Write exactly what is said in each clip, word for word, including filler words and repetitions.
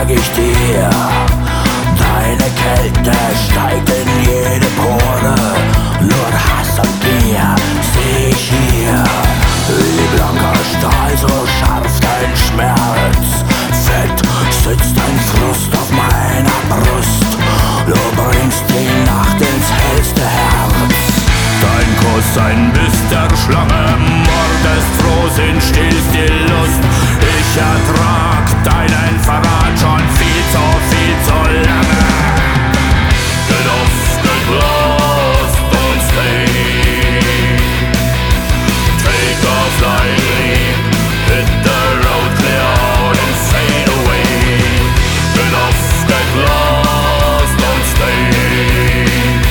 sag ich dir, deine Kälte steigt in jede Pore. Nur Hass und Gier seh ich hier, wie blanker Stahl, so scharf dein Schmerz. Fett sitzt ein Frust auf meiner Brust, du bringst die Nacht ins hellste Herz. Dein Kuss, ein Biss der Schlange, Mordesfroh, stillst die Lust. Ich ertrag deinen Verrat schon viel zu, viel zu lange. Get off, get lost, don't stay. Take off lightly, hit the road, clear out and fade away. Get off, get lost, don't stay.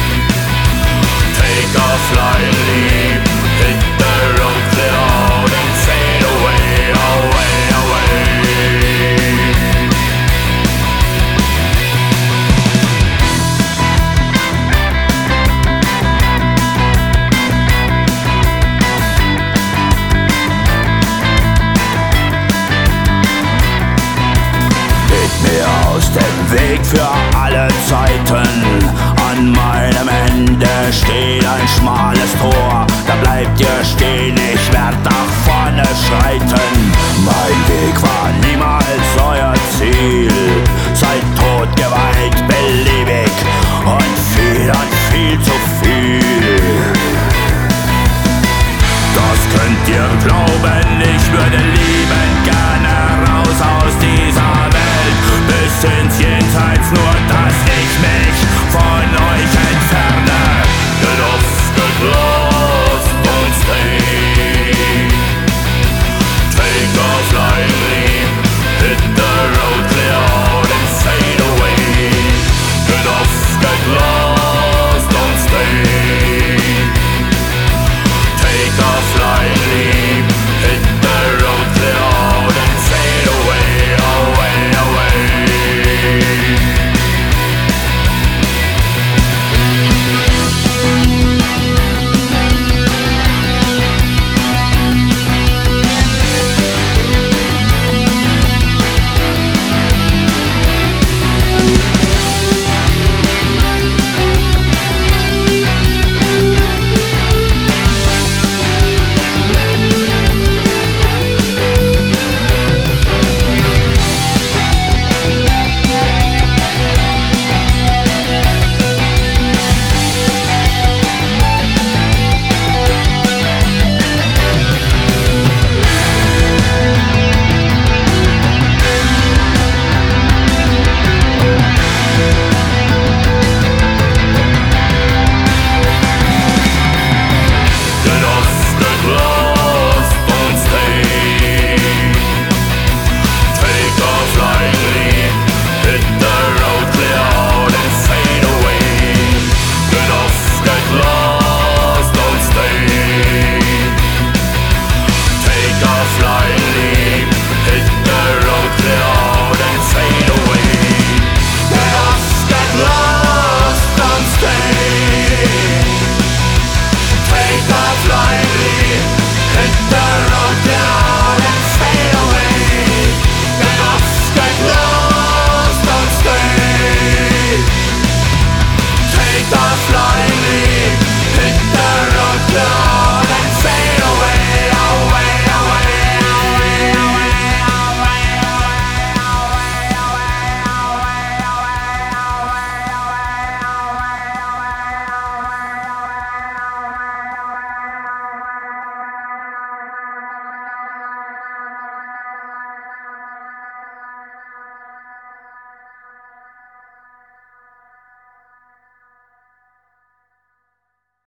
Take off lightly, hit the road, clear out and fade away, away, away. Geht mir aus dem Weg für alle Zeiten. An meinem Ende steht ein schmales Tor. Da bleibt ihr stehen, ich werd nach vorne schreiten.